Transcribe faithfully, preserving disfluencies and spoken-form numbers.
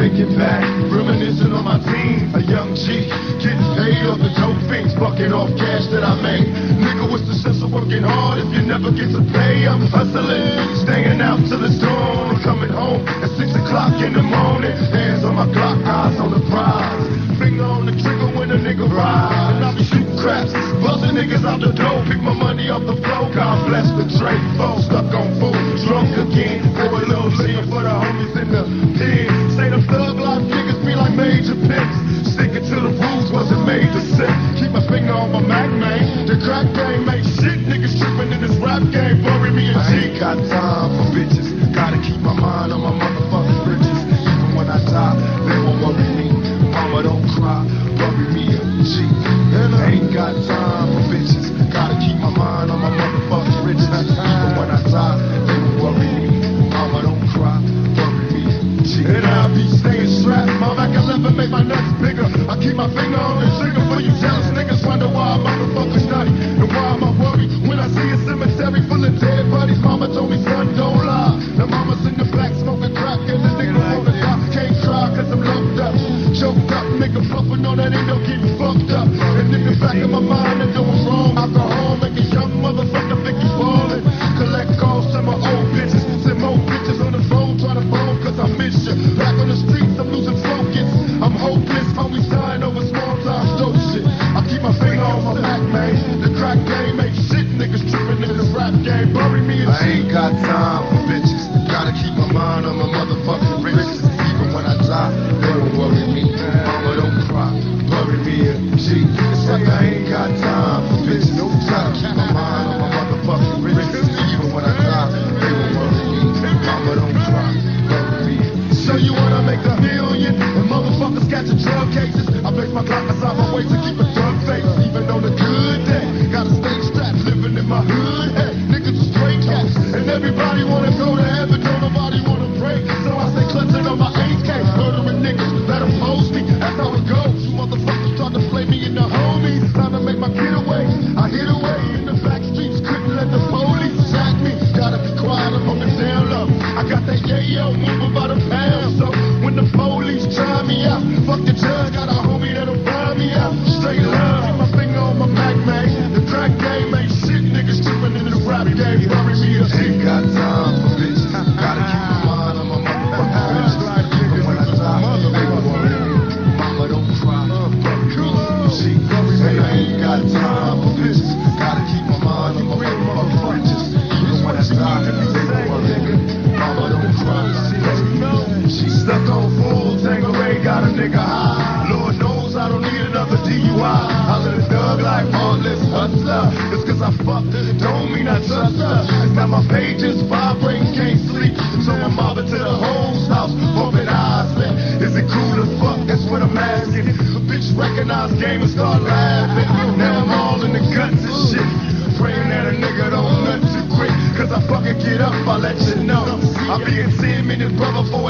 make it back. Reminiscing on my team, a young G, getting paid off the dope fiends, bucking off cash that I made. Nigga, what's the sense of working hard if you never get to pay? I'm hustling, staying out till it's dawn, coming home at six o'clock in the morning. Hands on my Glock, eyes on the prize, finger on the trigger when a nigga ride. And I be shooting craps, buzzing niggas out the door, pick my money off the floor. God bless the trade flow, stuck on food, drunk again, pour a little lean for the homies in the pen. Say them thug life niggas be like major pimps, sticking to the rules wasn't made to sit. Keep my finger on my Mac, man. The crack game make shit, niggas tripping in this rap game, bury me in G. I ain't got time for bitches, gotta keep my mind on my motherfucking riches. Even when I die, they won't worry me. Mama, don't cry, bury me in G. And I ain't got time for bitches, gotta keep my mind on my motherfucking riches. Even when I die, they won't worry me. Mama, don't cry, bury me in G. And I be staying strapped, my back eleven make my nuts bigger. I keep my finger on the trigger for you jealous niggas. Wonder why motherfuckers nutty, and why am I worried when I see a cemetery full of dead buddies? Mama told me, son, don't lie. Now mama's in the back smoking crack, and the nigga on the top can't cry cause I'm locked up, choked up, nigga puffin' on that ain't no getting fucked up. And in the back of my mind, I know I'm wrong. Alcohol make a young motherfucker think he's ballin'. Collect calls to my old bitches, send more bitches on the phone, try to phone cause I miss you. Back on the streets, I'm losing focus, I'm hopeless, homies dying over small time dope shit. I keep my finger on my back, man. The crack game ain't shit, niggas trippin' in this rap game, bury me in G. I ain't got time for bitches, gotta keep my mind on my motherfucking riches. Even when I die, they don't worry me. Mama, don't cry, bury me in G. It's like I ain't got time for bitches, gotta keep my mind on my motherfucking riches. Even when I die, they don't worry me. Mama, don't cry, bury me in G. So you wanna make a million, and motherfuckers got your drug cases. I place my Glock aside my waist to keep a drug face. Even on a good day, gotta stay strapped, living in my hood. Hey, niggas are straight cats, and everybody wanna go to heaven, don't nobody wanna pray. So I stay clutching on my A K, murdering niggas that oppose me. That's how it goes. You motherfuckers try to play me in the homies. Time to make my getaway. I hid away in the back streets, couldn't let the police jack me. Gotta be quiet, I'm on the down low. I got that yayo moving by the pound. So when the police try me out, fuck the judge, got a homie that'll find me out. Straight love, keep my finger on my Mac, man. The crack game ain't shit, niggas tripping in the rap game, bury me in G. Ain't got time for bitches, gotta keep my mind on my motherfucking riches. Even when I die, they gon' worry me. Mama, don't cry, bury me in G. Say I ain't got time for bitches, gotta keep my mind on my motherfucking riches. Even when I die, they gon' worry me. Mama, don't cry, bury me in G. Stuck on full, Tangeray got a nigga high. Lord knows I don't need another D U I. I let a thug like heartless hustler. It's cause I fucked her, don't mean I trust her. Now my pages vibrating, can't sleep. So I'm mobbing to the hoes house, bumping eyes. Is it cool to fuck? That's what I'm asking. A bitch recognize game and start laughing. Now I'm all in the guts and shit, praying that a nigga don't nut too quick. Cause I fucking get up, I let you know. I'll be in ten minutes, brother, for